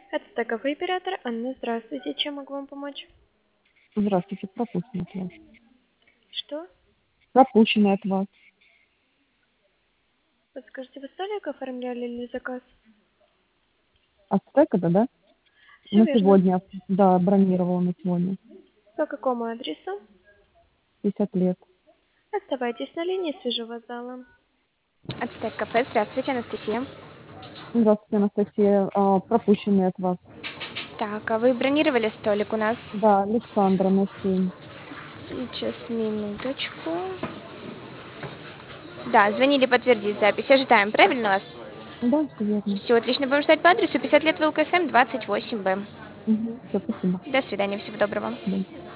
Это кафе оператор Анна. Здравствуйте. Чем могу вам помочь? Здравствуйте, пропущенный от вас. Что? Пропущенный от вас. Подскажите, вы столик оформляли или заказ? От стека, да? Все На верно. сегодня, да, бронировала на сегодня. По какому адресу? 50 лет. Оставайтесь на линии, свяжу вас с залом. Ацтек кафе. Здравствуйте, Анастасия. Здравствуйте, Анастасия. Пропущенный от вас. Так, а вы бронировали столик у нас? Да, Александра на 7. Сейчас, минуточку. Да, звонили подтвердить запись. Ожидаем, правильно вас? Да, все верно. Все, отлично. Будем ждать по адресу 50 лет ВЛКСМ 28Б. Все, спасибо. До свидания, всего доброго. Да.